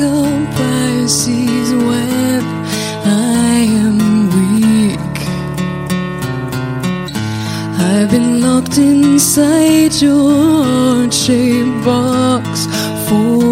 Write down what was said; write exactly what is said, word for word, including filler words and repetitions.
a Pisces when I am weak. I've been locked inside your heart-shaped box for